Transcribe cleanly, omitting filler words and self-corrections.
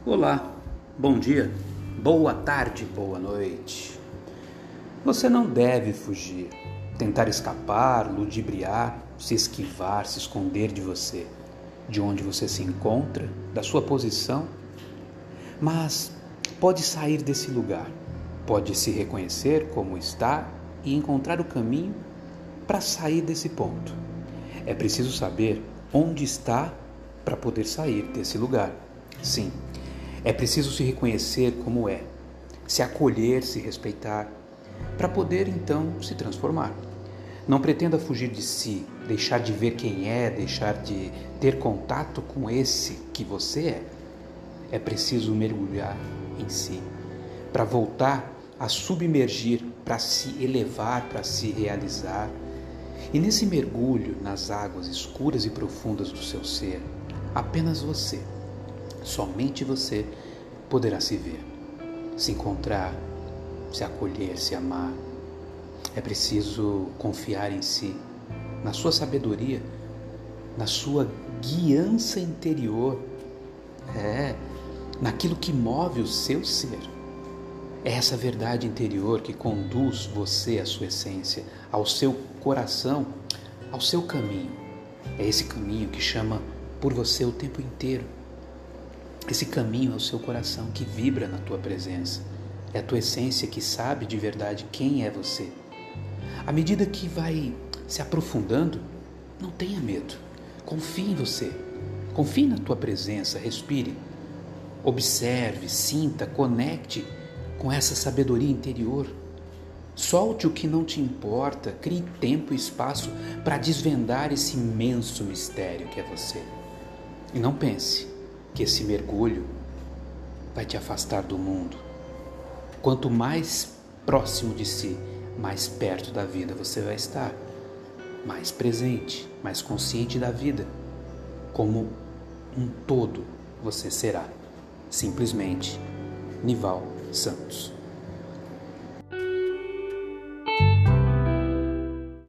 Olá, bom dia, boa tarde, boa noite. Você não deve fugir, tentar escapar, ludibriar, se esquivar, se esconder de você, de onde você se encontra, da sua posição. Mas pode sair desse lugar, pode se reconhecer como está e encontrar o caminho para sair desse ponto. É preciso saber onde está para poder sair desse lugar. Sim. É preciso se reconhecer como é, se acolher, se respeitar, para poder então se transformar. Não pretenda fugir de si, deixar de ver quem é, deixar de ter contato com esse que você é. É preciso mergulhar em si, para voltar a submergir, para se elevar, para se realizar. E nesse mergulho nas águas escuras e profundas do seu ser, apenas você, somente você poderá se ver, se encontrar, se acolher, se amar. É preciso confiar em si, na sua sabedoria, na sua guiança interior, naquilo que move o seu ser. É essa verdade interior que conduz você à sua essência, ao seu coração, ao seu caminho. É esse caminho que chama por você o tempo inteiro. Esse caminho é o seu coração que vibra na tua presença. É a tua essência que sabe de verdade quem é você. À medida que vai se aprofundando, não tenha medo. Confie em você. Confie na tua presença. Respire. Observe, sinta, conecte com essa sabedoria interior. Solte o que não te importa. Crie tempo e espaço para desvendar esse imenso mistério que é você. E não pense que esse mergulho vai te afastar do mundo. Quanto mais próximo de si, mais perto da vida você vai estar, mais presente, mais consciente da vida. Como um todo você será. Simplesmente, Nival Santos.